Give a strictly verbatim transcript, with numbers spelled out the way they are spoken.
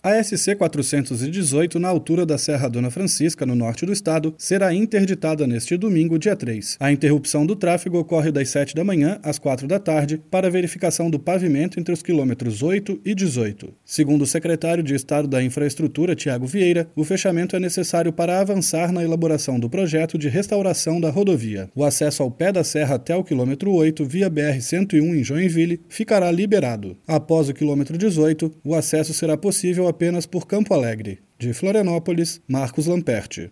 A S C quatrocentos e dezoito, na altura da Serra Dona Francisca, no norte do estado, será interditada neste domingo, dia três. A interrupção do tráfego ocorre das sete da manhã às quatro da tarde para verificação do pavimento entre os quilômetros oito e dezoito. Segundo o secretário de Estado da Infraestrutura, Tiago Vieira, o fechamento é necessário para avançar na elaboração do projeto de restauração da rodovia. O acesso ao pé da serra até o quilômetro oito, via B R cento e um em Joinville, ficará liberado. Após o quilômetro dezoito, o acesso será possível apenas por Campo Alegre. De Florianópolis, Marcos Lamperti.